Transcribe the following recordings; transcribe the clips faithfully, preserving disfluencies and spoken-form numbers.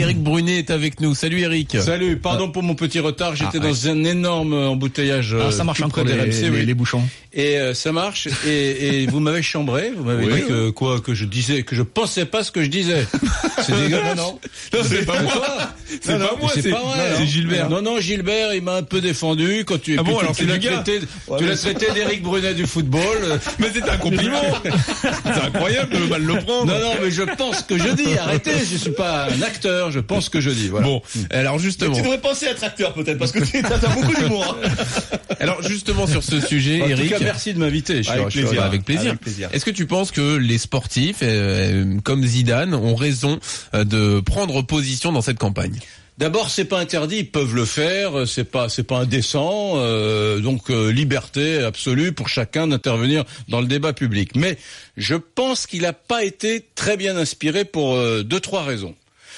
Éric Brunet est avec nous. Salut Éric. Salut, pardon pour mon petit retard, j'étais ah, dans ouais. un énorme embouteillage. Ah, ça marche encore les, les, oui. les bouchons. Et euh, ça marche, et, et vous m'avez chambré, vous m'avez oui, dit que, quoi, que je disais, que je pensais pas ce que je disais. C'est dégueulasse. Non, non, non, c'est pas moi. C'est pas moi, c'est, c'est pas vrai. Non, c'est Gilbert. Non, non, Gilbert, il m'a un peu défendu quand tu, ah bon, tu, alors tu, c'est tu l'as traité, ouais, tu l'as traité d'Éric Brunet du football. Mais c'est un compliment. C'est incroyable de mal le prendre. Non, non, mais je pense ce que je dis. Arrêtez, je suis pas un acteur, je pense ce que je dis. Voilà. Bon, alors justement. Mais tu devrais penser être acteur peut-être, parce que tu as beaucoup d'humour. Alors justement sur ce sujet, en Éric. En tout cas, merci de m'inviter. Je avec, suis, plaisir, je suis, avec plaisir. Avec plaisir. Est-ce que tu penses que les sportifs, euh, comme Zidane, ont raison de prendre position dans cette campagne ? D'abord, c'est pas interdit, ils peuvent le faire, c'est pas c'est pas indécent, euh, donc euh, liberté absolue pour chacun d'intervenir dans le débat public. Mais je pense qu'il n'a pas été très bien inspiré pour euh, deux trois raisons.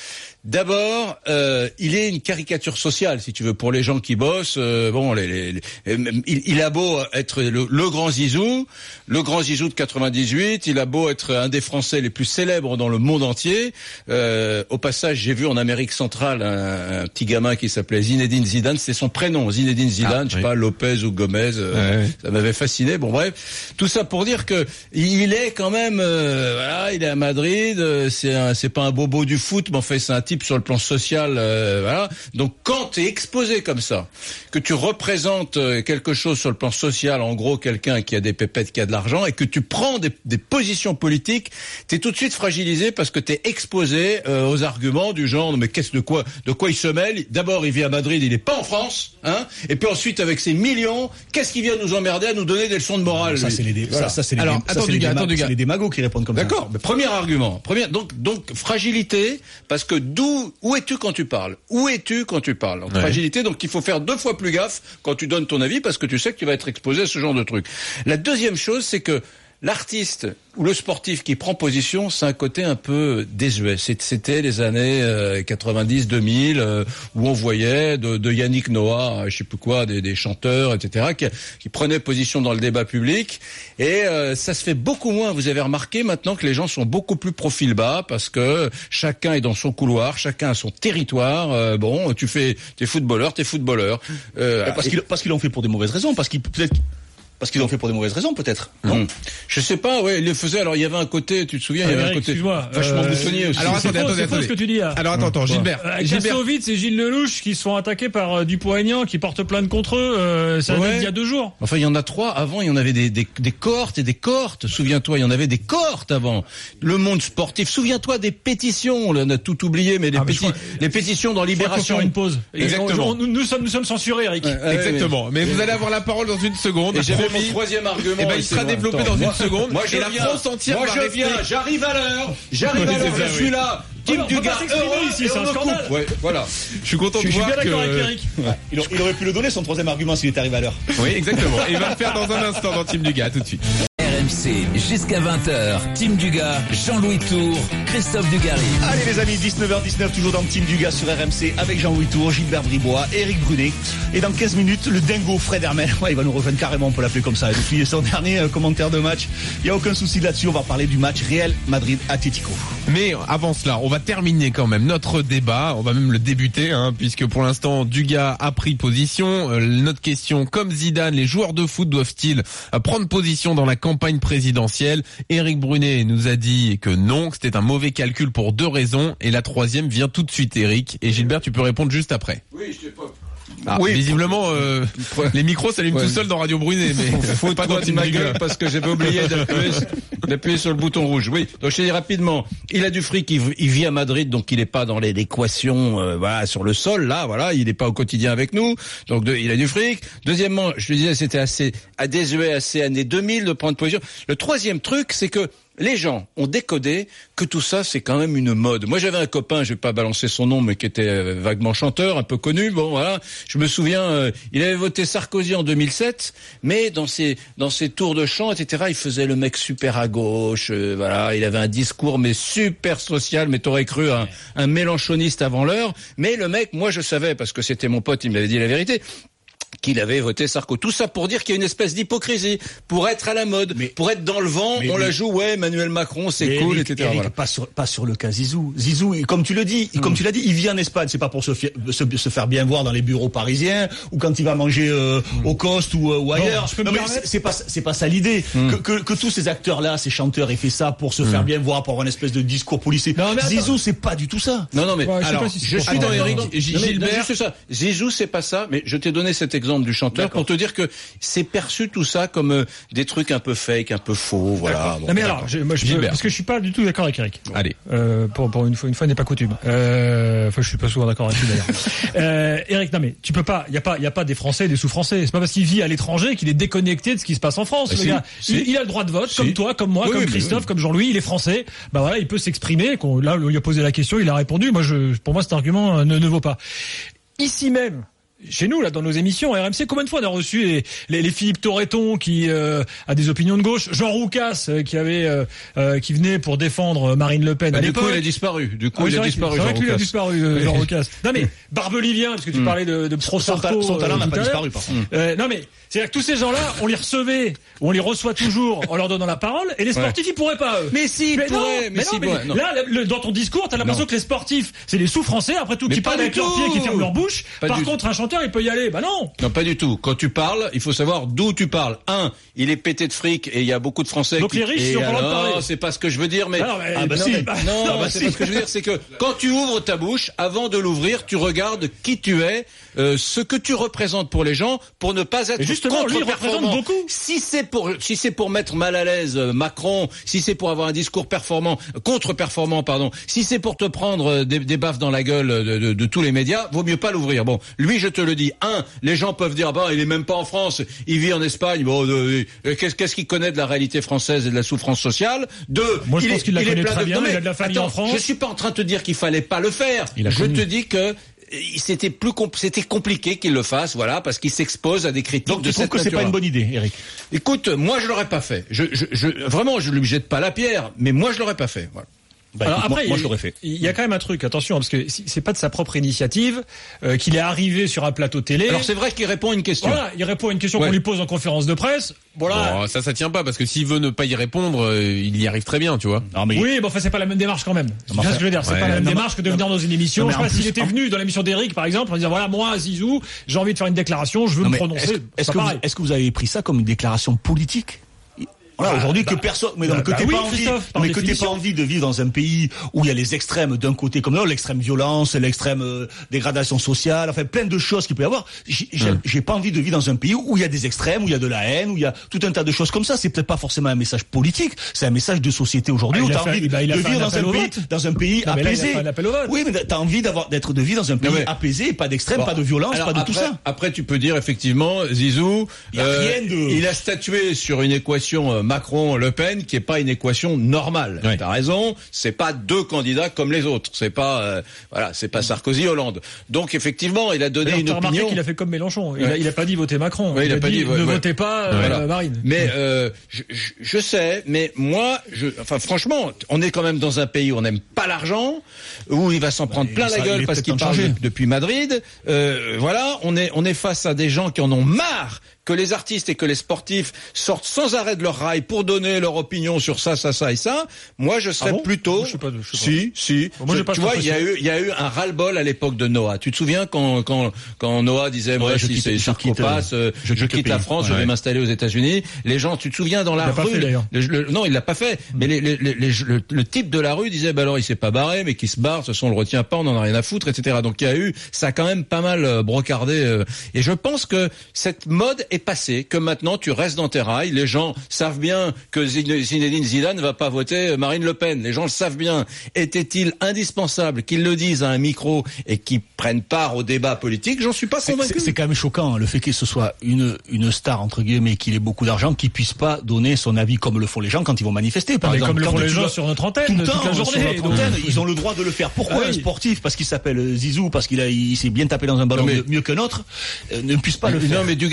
D'abord, euh, il est une caricature sociale, si tu veux, pour les gens qui bossent. Euh, bon, les, les, les, il, il a beau être le, le grand Zizou, le grand Zizou de quatre-vingt-dix-huit. Il a beau être un des Français les plus célèbres dans le monde entier. Euh, au passage, j'ai vu en Amérique centrale un, un petit gamin qui s'appelait Zinedine Zidane. C'est son prénom, Zinedine Zidane. Ah, je sais oui. pas, Lopez ou Gomez. Euh, ouais, ça m'avait fasciné. Bon, bref, tout ça pour dire que il est quand même, euh, voilà, il est à Madrid. C'est un, c'est pas un bobo du foot, mais en fait, c'est un type sur le plan social, euh, voilà. Donc quand tu es exposé comme ça, que tu représentes quelque chose sur le plan social, en gros quelqu'un qui a des pépettes, qui a de l'argent, et que tu prends des, des positions politiques, tu es tout de suite fragilisé parce que tu es exposé euh, aux arguments du genre mais qu'est-ce de quoi de quoi il se mêle. D'abord il vit à Madrid, il est pas en France, hein. Et puis ensuite avec ses millions, qu'est-ce qu'il vient nous emmerder à nous donner des leçons de morale. Ça lui. c'est les dé... voilà. ça, ça c'est les Alors dé... attends, ça, c'est du les gars, déma... attends, du gars. C'est les démagos qui répondent comme D'accord, ça. D'accord. Premier argument. Premier donc donc fragilité parce que d'où où es-tu quand tu parles? Où es-tu quand tu parles? Donc, ouais. Fragilité, donc il faut faire deux fois plus gaffe quand tu donnes ton avis parce que tu sais que tu vas être exposé à ce genre de truc. La deuxième chose, c'est que l'artiste ou le sportif qui prend position, c'est un côté un peu désuet. C'était les années euh, quatre-vingt-dix deux mille euh, où on voyait de, de Yannick Noah, je sais plus quoi, des, des chanteurs, et cetera, qui, qui prenaient position dans le débat public. Et euh, ça se fait beaucoup moins. Vous avez remarqué maintenant que les gens sont beaucoup plus profil bas parce que chacun est dans son couloir, chacun a son territoire. Euh, bon, tu fais, t'es footballeur, t'es footballeur. Euh, parce, et... qu'ils, parce qu'ils l'ont fait pour des mauvaises raisons, parce qu'ils peut-être. Parce qu'ils l'ont fait pour des mauvaises raisons, peut-être. Non, mmh. Je sais pas. Ouais, ils le faisaient. Alors il y avait un côté, tu te souviens, ah, il y avait Eric, un côté excuse-moi, vachement euh, boutonnier aussi. Alors attendez, c'est faux, attendez, c'est faux attendez. ce que tu dis. Là. Alors attends, attends, Gilbert. Euh, Gilbert. Kassovitz et Gilles Lelouch qui se font attaquer par euh, Dupont-Aignan qui porte plainte contre eux. Euh, ça ouais. date d'il y a deux jours. Enfin, il y en a trois. Avant, il y en avait des, des, des cohortes et des cohortes. Souviens-toi, il y en avait des cohortes avant. Le monde sportif. Souviens-toi des pétitions. Là, on a tout oublié, mais les, ah, mais péti- crois, les pétitions dans Libération. Faire une pause. Exactement. On, nous, nous sommes, nous sommes censurés, Eric. Ouais, ouais, Exactement. Mais, mais, mais vous allez avoir la parole dans une seconde. Et j'avais mon troisième argument. Et ben, il sera développé dans une seconde. Moi, je et la viens, France entière moi, va je rester... viens, j'arrive à l'heure, j'arrive à l'heure, je suis là. Tim Dugas, heureux, ici, c'est un scandale. Ouais, voilà. Je suis content je de suis voir bien que... d'accord avec Eric. Ouais. Il, il aurait pu le donner, son troisième argument, s'il était arrivé à l'heure. Oui, exactement. Et il va le faire dans un instant dans Tim Dugas, tout de suite. R M C, jusqu'à vingt heures, Tim Dugas, Jean-Louis Tour, Christophe Dugarry. Allez les amis, dix-neuf heures dix-neuf, toujours dans Tim Dugas sur R M C, avec Jean-Louis Tour, Gilbert Bribois, Éric Brunet. Et dans quinze minutes, le dingo Fred Hermel. Ouais, il va nous rejoindre carrément, on peut l'appeler comme ça. Depuis son dernier euh, commentaire de match, il n'y a aucun souci là-dessus. On va parler du match Real Madrid-Atlético. Mais avant cela, on va terminer quand même notre débat. On va même le débuter, hein, puisque pour l'instant, Dugas a pris position. Euh, notre question, comme Zidane, les joueurs de foot doivent-ils euh, prendre position dans la campagne présidentielle? Éric Brunet nous a dit que non, que c'était un mauvais calcul pour deux raisons. Et la troisième vient tout de suite, Éric. Et Gilbert, tu peux répondre juste après. Oui, je sais pas. Ah, oui, visiblement, euh, les micros s'allument ouais. tout seuls dans Radio Brunet, mais faut pas dans ma gueule parce que j'avais oublié d'appuyer, d'appuyer sur le bouton rouge. Oui, donc je te dis rapidement, il a du fric, il, il vit à Madrid, donc il n'est pas dans l'équation, euh, voilà, sur le sol, là, voilà, il n'est pas au quotidien avec nous, donc de, il a du fric. Deuxièmement, je te disais, c'était assez, à désuet, assez années deux mille de prendre position. Le troisième truc, c'est que les gens ont décodé que tout ça, c'est quand même une mode. Moi, j'avais un copain, je vais pas balancer son nom, mais qui était vaguement chanteur, un peu connu. Bon, voilà. Je me souviens, euh, il avait voté Sarkozy en deux mille sept, mais dans ses dans ses tours de chant, et cetera, il faisait le mec super à gauche. Euh, voilà, il avait un discours mais super social. Mais t'aurais cru un, un mélanchoniste avant l'heure. Mais le mec, moi, je savais parce que c'était mon pote, il m'avait dit la vérité, qu'il avait voté Sarko. Tout ça pour dire qu'il y a une espèce d'hypocrisie, pour être à la mode, mais, pour être dans le vent, mais, on mais, la joue, ouais, Emmanuel Macron, c'est mais cool, Eric, et cetera. Eric, Voilà. Pas sur, pas sur le cas Zizou. Zizou, comme tu le dis, mmh. comme tu l'as dit, il vit en Espagne, c'est pas pour se, fi- se, se faire bien voir dans les bureaux parisiens, ou quand il va manger euh, mmh. au Coste ou, euh, ou ailleurs. Non, non, mais c'est, c'est pas, c'est pas ça l'idée. Mmh. Que, que, que tous ces acteurs-là, ces chanteurs, aient fait ça pour se mmh. faire bien voir, pour avoir une espèce de discours policier. Non, Zizou, c'est pas du tout ça. Non, non, mais, ouais, alors, si je suis dans Eric, Gilbert. C'est ça. Zizou, c'est pas ça, mais je t'ai donné cet exemple du chanteur D'accord. pour te dire que c'est perçu tout ça comme euh, des trucs un peu fake, un peu faux, voilà. Bon, non mais alors, je, moi, je peux, parce que je suis pas du tout d'accord avec Eric. Allez. Euh, pour, pour une fois, une fois n'est pas coutume. Euh, enfin, je suis pas souvent d'accord avec lui d'ailleurs. euh, Eric, non mais tu peux pas. Il y a pas, il y a pas des Français, des sous-Français. C'est pas parce qu'il vit à l'étranger qu'il est déconnecté de ce qui se passe en France. Bah, le si, gars. si. Il, il a le droit de vote, si. comme toi, comme moi, oui, comme oui, Christophe, oui. comme Jean-Louis. Il est français. Bah voilà, il peut s'exprimer. Qu'on, là, on lui a posé la question, il a répondu. Moi, je, pour moi, cet argument euh, ne, ne vaut pas. Ici même. Chez nous, là, dans nos émissions, R M C, combien de fois on a reçu les, les, les Philippe Torreton qui euh, a des opinions de gauche, Jean Roucas euh, qui avait, euh, euh, qui venait pour défendre Marine Le Pen. Bah, à du l'époque. coup, il a disparu. Du coup, ah, il a vrai disparu. C'est vrai Jean qu'il a Roucas. disparu, euh, Jean Roucas. Non mais Barbelivien, parce que tu mm. parlais de, de pro son, Sarko, son talent euh, n'a pas tout à disparu, par contre. Euh, non mais c'est-à-dire que tous ces gens-là, on les recevait, on les reçoit toujours en leur donnant la parole, et les sportifs, ouais. ils pourraient pas. Eux. Mais si, ils mais pourraient. Non, mais, mais, si, non, mais non. là, le, dans ton discours, t'as l'impression non. que les sportifs, c'est les sous-français, après tout, mais qui parlent avec leurs pieds, qui ferment leur bouche. Pas Par contre, tout. un chanteur, il peut y aller. Bah non. Non, pas du tout. Quand tu parles, il faut savoir d'où tu parles. Un, il est pété de fric et il y a beaucoup de Français Donc qui... les riches, ils ont pas le droit de parler. Non, c'est pas ce que je veux dire, mais... Ah non, mais, ah bah non, si. mais, bah, non, non, bah, c'est si. pas ce que je veux dire, c'est que quand tu ouvres ta bouche, avant de l'ouvrir, tu regardes qui tu es, euh, ce que tu représentes pour les gens, pour ne pas être justement, lui, il représente beaucoup. Si c'est pour, si c'est pour mettre mal à l'aise Macron, si c'est pour avoir un discours performant, contre-performant, pardon, si c'est pour te prendre des, des baffes dans la gueule de, de, de tous les médias, vaut mieux pas l'ouvrir. Bon, lui, je te le dis. Un, les gens peuvent dire, bah, il est même pas en France, il vit en Espagne. Bon, euh, qu'est-ce, qu'est-ce qu'il connaît de la réalité française et de la souffrance sociale? Deux, moi, je il pense est, qu'il la il connaît très de... bien. Non, mais, il a de la famille attends, en France. Je suis pas en train de te dire qu'il fallait pas le faire. Je connu. te dis que c'était plus compl- c'était compliqué qu'il le fasse, voilà, parce qu'il s'expose à des critiques Donc, de cette nature. Donc tu trouves que c'est pas une bonne idée, Eric? Écoute, moi je l'aurais pas fait. Je, je, je vraiment, je lui jette pas la pierre, mais moi je l'aurais pas fait. Voilà. Bah, Alors écoute, après, moi, moi je l'aurais fait. Il y a quand même un truc, attention, parce que c'est pas de sa propre initiative euh, qu'il est arrivé sur un plateau télé. Alors c'est vrai qu'il répond à une question. Voilà, il répond à une question ouais. qu'on lui pose en conférence de presse. Voilà. Bon, ça, ça tient pas, parce que s'il veut ne pas y répondre, euh, il y arrive très bien, tu vois. Non, mais... Oui, bon, enfin, c'est pas la même démarche quand même. C'est ce que je veux dire. C'est ouais. pas la même non, démarche que de venir dans une émission. Non, je sais pas plus, s'il était en... venu dans l'émission d'Eric, par exemple, en disant, voilà, moi, Zizou, j'ai envie de faire une déclaration, je veux non, me mais prononcer. Est-ce, est-ce, que vous, est-ce que vous avez pris ça comme une déclaration politique? Voilà, aujourd'hui bah, que personne, mais non, bah, que t'aies bah, pas oui, envie, mais que t'aies pas envie de vivre dans un pays où il y a les extrêmes d'un côté comme l'autre, l'extrême violence, l'extrême euh, dégradation sociale, enfin plein de choses qu'il peut y avoir. J'ai, j'ai, hum. j'ai pas envie de vivre dans un pays où il y a des extrêmes, où il y a de la haine, où il y a tout un tas de choses comme ça. C'est peut-être pas forcément un message politique, c'est un message de société aujourd'hui. Ah, où t'as fait, envie bah, de vivre dans un pays, dans un pays non, apaisé. Là, oui, mais t'as envie d'avoir, d'être de vivre dans un pays non, mais... apaisé, pas d'extrême, bon, pas de violence, alors, pas de après, tout ça. Après, tu peux dire effectivement, Zizou, il, euh, rien de... il a statué sur une équation euh, Macron-Le Pen qui est pas une équation normale. Ouais. T'as raison, c'est pas deux candidats comme les autres. C'est pas, euh, voilà, c'est pas Sarkozy-Hollande. Donc effectivement, il a donné une opinion. Remarqué qu'il a fait comme Mélenchon. Il, ouais. a, il a pas dit votez Macron. Ouais, il, il a, a pas dit, dit ouais, ne ouais. votez pas euh, voilà. Marine. Mais euh, je, je, je sais, mais moi, je, enfin franchement, on est quand même dans un pays où on n'aime pas l'argent, où il va s'en prendre bah, plein ça, la gueule parce qu'il parle de, depuis Madrid. Euh, voilà, on est, on est face à des gens qui en ont marre que les artistes et que les sportifs sortent sans arrêt de leur rail pour donner leur opinion sur ça, ça, ça et ça. Moi, je serais ah bon plutôt... moi, je sais pas, je sais si, pas. si. Bon, moi, je, j'ai pas tu vois, il y a eu, il y a eu un ras-le-bol à l'époque de Noah. Tu te souviens quand, quand, quand Noah disait, moi, ouais, si c'est Sarko passe, euh, je, je quitte la France, ouais, je vais ouais. m'installer aux États-Unis. Les gens, tu te souviens dans la il rue... Fait, le, le, non, il l'a pas fait. Mm. Mais les, les, les, les, le, le type de la rue disait, bah alors, il s'est pas barré, mais qui se barre, ce sont on le retient pas, on en a rien à foutre, et cetera. Donc il y a eu, ça a quand même pas mal euh, brocardé. Euh, et je pense que cette mode est passée, que maintenant tu restes dans tes rails. Les gens savent bien que Zinedine Zidane ne va pas voter Marine Le Pen. Les gens le savent bien. Était-il indispensable qu'ils le disent à un micro et qu'ils prennent part au débat politique? J'en suis pas convaincu. C'est, c'est, c'est quand même choquant, le fait que ce soit une, une star, entre guillemets, qu'il ait beaucoup d'argent, qu'il puisse pas donner son avis comme le font les gens quand ils vont manifester, par mais exemple. Comme le quand font les gens dois... sur notre antenne, tout le temps, toute la journée. Sur notre antenne, donc... Ils ont le droit de le faire. Pourquoi ah, un oui. sportif, parce qu'il s'appelle Zizou, parce qu'il a, il s'est bien tapé dans un ballon mais... mieux qu'un autre, euh, ne puisse pas mais, le faire? Non, mais du gars, je dis,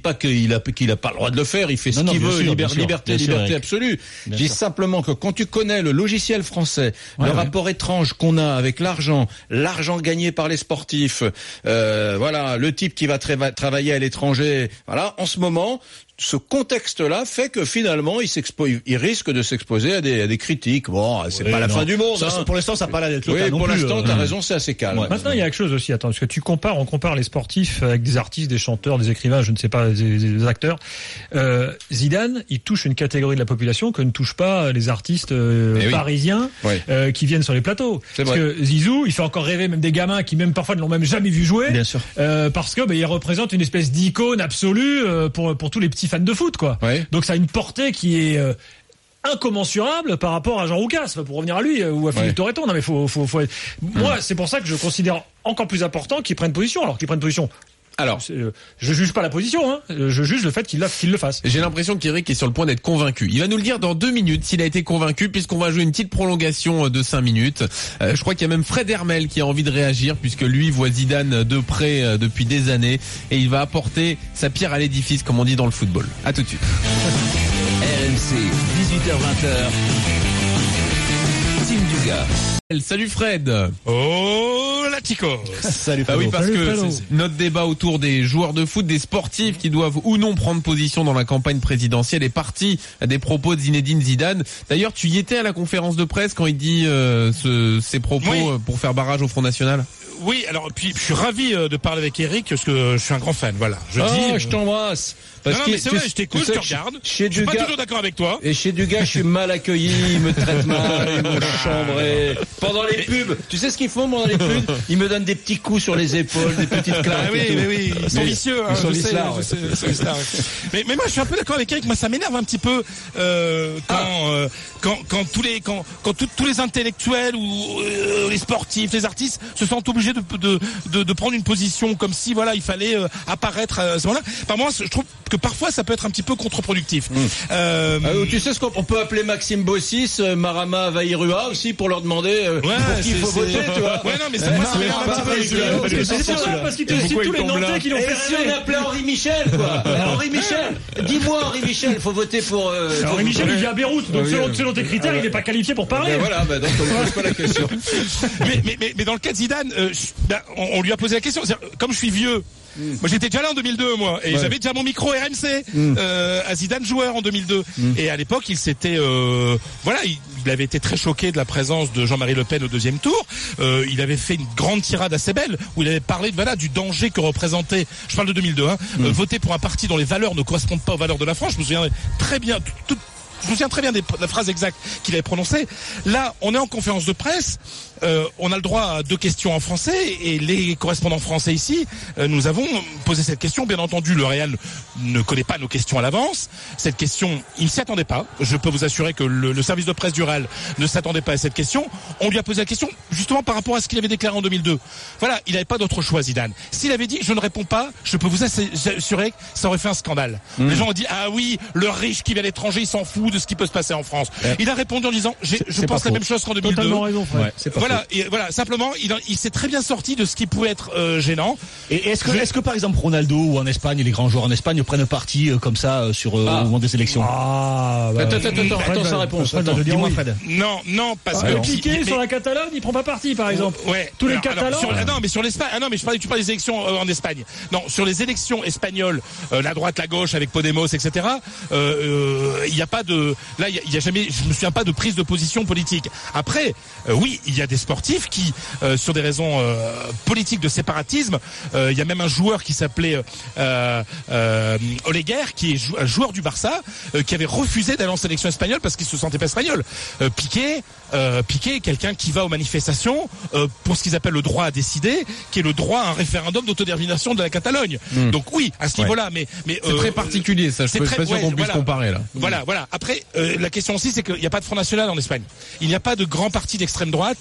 pas qu'il a qu'il a pas le droit de le faire. Il fait Non, ce non, qu'il bien veut, sûr, liber- bien sûr, liberté, bien sûr, liberté Eric. absolue. Bien Je dis sûr. simplement que quand tu connais le logiciel français, Ouais, le ouais. rapport étrange qu'on a avec l'argent, l'argent gagné par les sportifs, euh, voilà, le type qui va tra- travailler à l'étranger, voilà, en ce moment. Ce contexte-là fait que finalement, il, s'expo- il risque de s'exposer à des, à des critiques. Bon, c'est Oui, pas la non. fin du monde. Ça, hein. c'est- pour l'instant, ça n'a pas l'air d'être le Oui, cas non pour plus, l'instant, euh, t'as raison, c'est assez calme. Ouais. Maintenant, il y a quelque chose aussi, attends, parce que tu compares, on compare les sportifs avec des artistes, des chanteurs, des écrivains, je ne sais pas, des, des acteurs. Euh, Zidane, il touche une catégorie de la population que ne touchent pas les artistes euh, Eh oui. parisiens Oui. euh, qui viennent sur les plateaux. C'est Parce vrai. que Zizou, il fait encore rêver même des gamins qui même parfois ne l'ont même jamais vu jouer. Bien sûr. Euh, parce que bah, il représente une espèce d'icône absolue euh, pour pour tous les petits fans de foot, quoi. Ouais. Donc ça a une portée qui est euh, incommensurable par rapport à Jean Roucas, enfin, pour revenir à lui, euh, ou à Philippe Ouais. Torreton. Non mais faut faut faut. être- Moi, c'est pour ça que je considère encore plus important qu'ils prennent position, alors qu'ils prennent position. Alors, C'est, euh, je juge pas la position, hein. Je juge le fait qu'il, la- qu'il le fasse. J'ai l'impression qu'Eric est sur le point d'être convaincu. Il va nous le dire dans deux minutes s'il a été convaincu, puisqu'on va jouer une petite prolongation de cinq minutes. Euh, je crois qu'il y a même Fred Hermel qui a envie de réagir, puisque lui voit Zidane de près euh, depuis des années, et il va apporter sa pierre à l'édifice, comme on dit dans le football. À tout de suite. R M C, dix-huit heures vingt. Team Dugas. Salut Fred. Oh, la Tico. Salut, Ah oui, parce Salut, que Fredo. c'est notre débat autour des joueurs de foot, des sportifs qui doivent ou non prendre position dans la campagne présidentielle est parti des propos de Zinedine Zidane. D'ailleurs, tu y étais à la conférence de presse quand il dit euh, ce, ces propos Oui. euh, pour faire barrage au Front National. Oui, alors puis je suis ravi euh, de parler avec Eric parce que je suis un grand fan. Voilà, je oh, dis. je t'embrasse. Non, Parce non, que mais c'est tu- vrai, je t'écoute, tu sais je que te regarde. Chez Je suis pas Dugas, toujours d'accord avec toi. et chez Dugas, je suis mal accueilli, ils me traitent mal, ils m'ont chambré. Pendant les pubs, tu sais ce qu'ils font pendant les pubs? Ils me donnent des petits coups sur les épaules, des petites claques. Ah oui, et tout. mais oui, ils sont Mais vicieux. Hein, ils sont je sais, vicelards, je ouais. sais, ils sont vicelards, ouais. mais, mais moi, je suis un peu d'accord avec Eric. Moi, ça m'énerve un petit peu euh, quand, Ah. euh, quand, quand tous les, quand, quand tout- tous les intellectuels ou euh, les sportifs, les artistes se sentent obligés de, de, de, de prendre une position comme si, voilà, il fallait euh, apparaître à ce moment-là. Par moi, je trouve que parfois, ça peut être un petit peu contre-productif. Euh, Ah, tu sais ce qu'on on peut appeler Maxime Bossis, euh, Marama Vairua aussi pour leur demander euh, Ouais, pour qui il c'est- faut c'est- voter, tu vois. Ouais, non, mais c'est moi, ça m'énerve un petit peu. celui-là, je- parce que je- c'est je- sûr, je- Parce qu'il te Et cite pourquoi tous il les tombe là Nantais qui l'ont Et fait si on signer. appelait Henri Michel, quoi. Henri Michel, dis-moi Henri Michel, faut voter pour. Euh, Alors, pour- Michel, il vit à Beyrouth, donc Oui, selon, oui. selon tes critères, il n'est pas qualifié pour parler. Ben voilà, ben donc on ne pose pas la question. mais, mais, mais, mais dans le cas de Zidane, euh, je- ben, on, on lui a posé la question. C'est-à-dire, comme je suis vieux, moi j'étais déjà là en deux mille deux, moi, et Ouais. j'avais déjà mon micro R M C euh, à Zidane joueur en deux mille deux. Et à l'époque, il s'était, euh, voilà, il, il avait été très choqué de la présence de Jean-Marie Le Pen au deuxième tour. Euh, il avait fait une grande tirade assez belle où il avait parlé de voilà du danger que représentait. Je parle de deux mille deux, hein, euh, voter pour un parti dont les valeurs ne correspondent pas aux valeurs de la France. Je me souviens très bien. Tout, tout, je me souviens très bien des, de la phrase exacte qu'il avait prononcée. Là, on est en conférence de presse. Euh, on a le droit à deux questions en français et les correspondants français ici, euh, nous avons posé cette question. Bien entendu, le Real ne connaît pas nos questions à l'avance. Cette question, il ne s'y attendait pas. Je peux vous assurer que le, le service de presse du Real ne s'attendait pas à cette question. On lui a posé la question justement par rapport à ce qu'il avait déclaré en deux mille deux. Voilà, il n'avait pas d'autre choix, Zidane. S'il avait dit je ne réponds pas, je peux vous assurer que ça aurait fait un scandale. Mmh. Les gens ont dit ah oui, le riche qui vient à l'étranger, il s'en fout de ce qui peut se passer en France. Ouais. Il a répondu en disant je pense la faux. même chose qu'en deux mille deux. Totalement raison, Fred. Ouais, c'est pas Voilà, et voilà, simplement, il, il s'est très bien sorti de ce qui pouvait être euh, gênant. Et est-ce que, est-ce que par exemple Ronaldo ou en Espagne, les grands joueurs en Espagne prennent parti euh, comme ça euh, sur euh, Ah. au moment des élections? Ah, bah, Attends, attends, attends, Fred attends va- sa réponse. Fred va Attends, te dire Dis-moi, oui. Fred. Non, non, parce Ah, que le Piqué mais- sur la Catalogne, il prend pas parti, par exemple. Ouais. Tous les Alors, alors, Catalans. sur- ah non, mais sur l'Espagne. Ah non, mais je parlais, tu parles des élections euh, en Espagne. Non, sur les élections espagnoles, euh, la droite, la gauche, avec Podemos, et cetera. Il euh, il y a pas de, là, il y, a- il y a jamais, je me souviens pas de prise de position politique. Après, euh, oui, il y a des sportifs qui, euh, sur des raisons euh, politiques de séparatisme, euh, il y a même un joueur qui s'appelait euh, euh, Oleguer, qui est jou- un joueur du Barça, euh, qui avait refusé d'aller en sélection espagnole parce qu'il se sentait pas espagnol. Euh, Piqué, euh, Piqué, quelqu'un qui va aux manifestations euh, pour ce qu'ils appellent le droit à décider, qui est le droit à un référendum d'autodétermination de la Catalogne. Mmh. Donc oui, à ce Ouais. niveau-là, mais mais C'est euh, très particulier, ça. Je c'est suis très- pas sûr ouais, qu'on puisse voilà. comparer là. Voilà, voilà. Après, euh, la question aussi, c'est qu'il n'y a pas de Front National en Espagne. Il n'y a pas de grand parti d'extrême droite.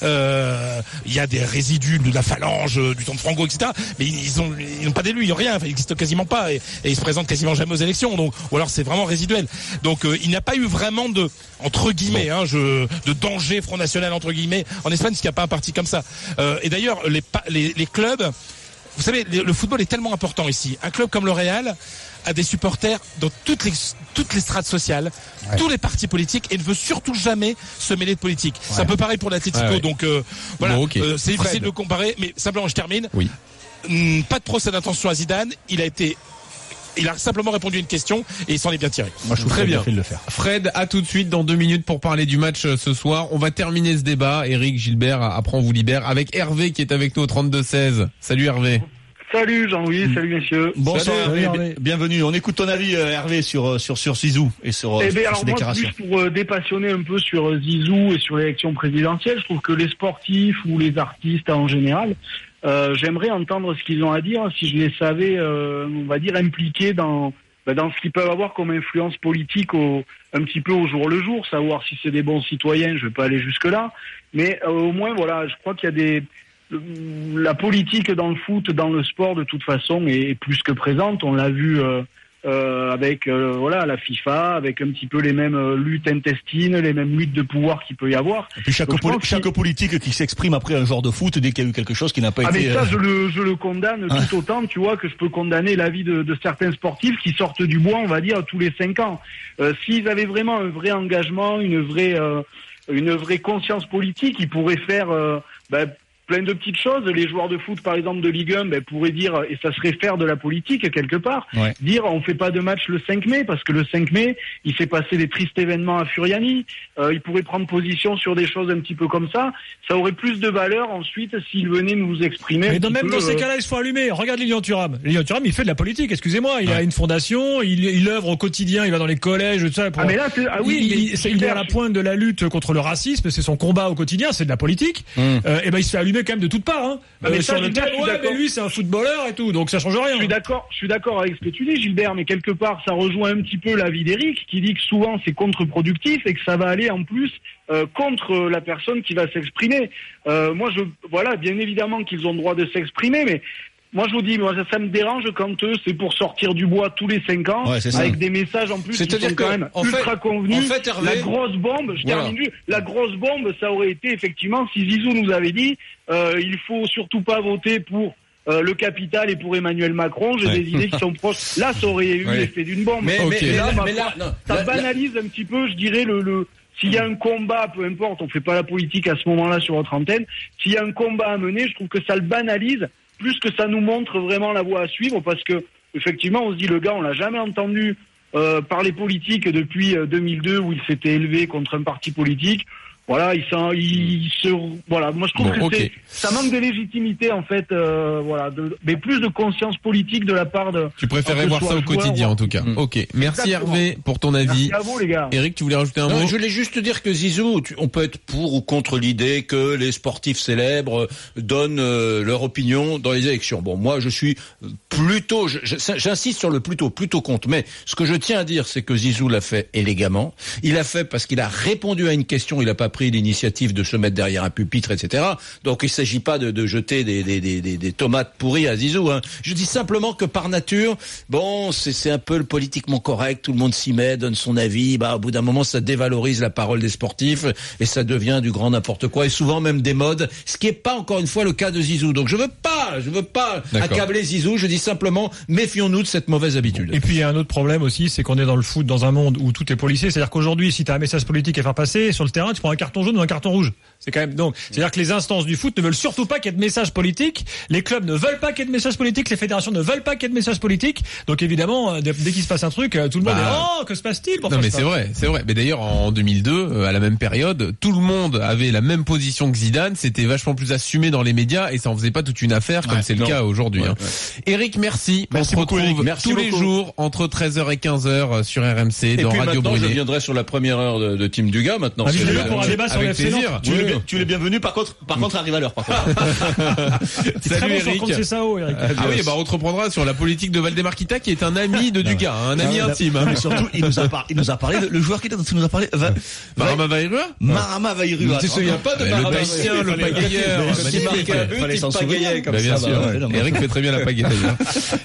Euh, il y a des résidus de la phalange, euh, du temps de Franco, et cetera. Mais ils ont, ils n'ont pas d'élus, ils n'ont rien. Enfin, ils n'existent quasiment pas et, et ils se présentent quasiment jamais aux élections. Donc, ou alors c'est vraiment résiduel. Donc, euh, il n'y a pas eu vraiment de, entre guillemets, hein, je, de danger Front National entre guillemets en Espagne, parce qu'il n'y a pas un parti comme ça. Euh, et d'ailleurs, les, les, les clubs. Vous savez, le football est tellement important ici. Un club comme le Real a des supporters dans toutes les toutes les strates sociales, ouais. tous les partis politiques, et ne veut surtout jamais se mêler de politique. Ouais. C'est un peu pareil pour l'Atlético, ouais, ouais. donc euh, voilà, bon, okay. euh, c'est difficile de comparer, mais simplement je termine. Oui. Hum, pas de procès d'intention à Zidane, il a été Il a simplement répondu à une question et il s'en est bien tiré. Moi, je trouve très bien. Fait de le faire. Fred, à tout de suite dans deux minutes pour parler du match ce soir. On va terminer ce débat. Eric, Gilbert, après on vous libère avec Hervé qui est avec nous au trente-deux seize. Salut Hervé. Salut Jean-Louis, salut messieurs. Bonsoir salut, Hervé, bienvenue. On écoute ton avis Hervé sur sur sur Zizou et sur, eh sur ben, alors, ses moi, déclarations. Juste pour euh, dépassionner un peu sur euh, Zizou et sur l'élection présidentielle, je trouve que les sportifs ou les artistes en général, euh, j'aimerais entendre ce qu'ils ont à dire si je les savais, euh, on va dire, impliqués dans dans ce qu'ils peuvent avoir comme influence politique au, un petit peu au jour le jour, savoir si c'est des bons citoyens, je vais pas aller jusque là, mais euh, au moins voilà, je crois qu'il y a des la politique dans le foot, dans le sport de toute façon est plus que présente, on l'a vu euh, euh, avec euh, voilà la FIFA, avec un petit peu les mêmes euh, luttes intestines, les mêmes luttes de pouvoir qu'il peut y avoir. Et puis chaque, poli- chaque qu'il... politique qui s'exprime après un joueur de foot dès qu'il y a eu quelque chose qui n'a pas ah été... Ah mais ça euh... je le je le condamne ah. tout autant, tu vois, que je peux condamner l'avis de, de certains sportifs qui sortent du bois, on va dire, tous les cinq ans. Euh, s'ils avaient vraiment un vrai engagement, une vraie euh, une vraie conscience politique, ils pourraient faire euh, bah, plein de petites choses. Les joueurs de foot, par exemple, de Ligue un, ben, pourraient dire, et ça serait faire de la politique quelque part, ouais. dire on fait pas de match le cinq mai, parce que le cinq mai, il s'est passé des tristes événements à Furiani. Euh, ils pourraient prendre position sur des choses un petit peu comme ça. Ça aurait plus de valeur ensuite s'ils venaient nous exprimer. Mais dans, même peu, dans ces euh... cas-là, il faut allumer. Regarde Lilian Thuram. Lilian Thuram, il fait de la politique, excusez-moi. Il ouais. a une fondation, il, il œuvre au quotidien, il va dans les collèges, tout ça. Pour... Ah mais là, c'est... Ah oui, il, mais il, il, il est à la pointe de la lutte contre le racisme, c'est son combat au quotidien, c'est de la politique. Mmh. Euh, et ben il se fait allumer quand même de toutes parts. Hein. Ah, mais euh, ça, sur le Gilbert, tel, ouais, mais lui c'est un footballeur et tout, donc ça change rien. Je suis d'accord, je suis d'accord avec ce que tu dis, Gilbert, mais quelque part ça rejoint un petit peu l'avis d'Éric qui dit que souvent c'est contre-productif et que ça va aller en plus euh, contre la personne qui va s'exprimer. Euh, moi, je, voilà, bien évidemment qu'ils ont le droit de s'exprimer, mais moi, je vous dis, moi, ça, ça me dérange quand eux, c'est pour sortir du bois tous les cinq ans, ouais, avec des messages en plus C'est-à-dire qui sont que, quand même ultra fait, convenus. En fait, Hervé, la grosse bombe, je voilà. termine juste, la grosse bombe, ça aurait été effectivement si Zizou nous avait dit, euh, il faut surtout pas voter pour euh, le capital et pour Emmanuel Macron. J'ai ouais. des idées qui sont proches. Là, ça aurait eu ouais. l'effet d'une bombe. Mais, okay. mais, là, mais, ma mais foi, là, non, ça là, banalise là... un petit peu, je dirais, le, le s'il y a un combat, peu importe, on fait pas la politique à ce moment-là sur votre antenne. S'il y a un combat à mener, je trouve que ça le banalise plus que ça nous montre vraiment la voie à suivre, parce que effectivement, on se dit le gars, on l'a jamais entendu euh, parler politique depuis euh, deux mille deux où il s'était élevé contre un parti politique. Voilà, il, il, il se, voilà. Moi, je trouve bon, que okay. c'est, ça manque de légitimité en fait, euh, voilà, de, mais plus de conscience politique de la part de. Tu préférais voir ça au quotidien, joueur, en tout cas. Mmh. Ok, merci Exactement. Hervé pour ton avis. Merci à vous les gars. Eric, tu voulais rajouter un non, mot? Je voulais juste dire que Zizou, tu, on peut être pour ou contre l'idée que les sportifs célèbres donnent euh, leur opinion dans les élections. Bon, moi, je suis plutôt, je, je, j'insiste sur le plutôt, plutôt contre. Mais ce que je tiens à dire, c'est que Zizou l'a fait élégamment. Il l'a fait parce qu'il a répondu à une question. Il n'a pas pris l'initiative de se mettre derrière un pupitre, et cetera. Donc il ne s'agit pas de, de jeter des, des, des, des tomates pourries à Zizou. Hein. Je dis simplement que par nature, bon, c'est, c'est un peu le politiquement correct, tout le monde s'y met, donne son avis. Bah, au bout d'un moment, ça dévalorise la parole des sportifs et ça devient du grand n'importe quoi et souvent même des modes, ce qui n'est pas encore une fois le cas de Zizou. Donc je veux pas, je veux pas D'accord. accabler Zizou. Je dis simplement, méfions-nous de cette mauvaise habitude. Et puis il y a un autre problème aussi, c'est qu'on est dans le foot dans un monde où tout est policier. C'est-à-dire qu'aujourd'hui, si tu as un message politique à faire passer sur le terrain, tu prends un carton jaune ou un carton rouge. C'est quand même donc. C'est-à-dire que les instances du foot ne veulent surtout pas qu'il y ait de messages politiques. Les clubs ne veulent pas qu'il y ait de messages politiques. Les fédérations ne veulent pas qu'il y ait de messages politiques. Donc évidemment, dès qu'il se passe un truc, tout le monde bah, est oh que se passe-t-il pour Non mais c'est vrai, c'est vrai. Mais d'ailleurs en deux mille deux, à la même période, tout le monde avait la même position que Zidane. C'était vachement plus assumé dans les médias et ça en faisait pas toute une affaire comme ouais, c'est non. le cas aujourd'hui. Ouais, hein. ouais. Eric, merci. Merci On se beaucoup, retrouve Eric. Merci tous beaucoup. les jours entre treize heures et quinze heures sur R M C et dans puis Radio Brûlée. Je viendrai sur la première heure de, de Team Dugas maintenant. Ah, c'est le, pour un débat sur avec plaisir. Tu, oui. es, tu es bienvenu. Par contre, par contre, arrive à l'heure. Par contre. Salut Eric. C'est ça, Eric. Ah oui, bah on te reprendra sur la politique de Valdemar Kita qui est un ami de Dugas, un ami ah, intime. Mais surtout, il nous a parlé, il nous a parlé de, le joueur qui était dont il nous a parlé. Va, Marama Vairua. Marama Vairua. Tu te souviens pas de Marama Vairua, le pagailleur. Il marquait un but, il pagayait comme ça. Bien sûr. Eric fait très bien la pagaie.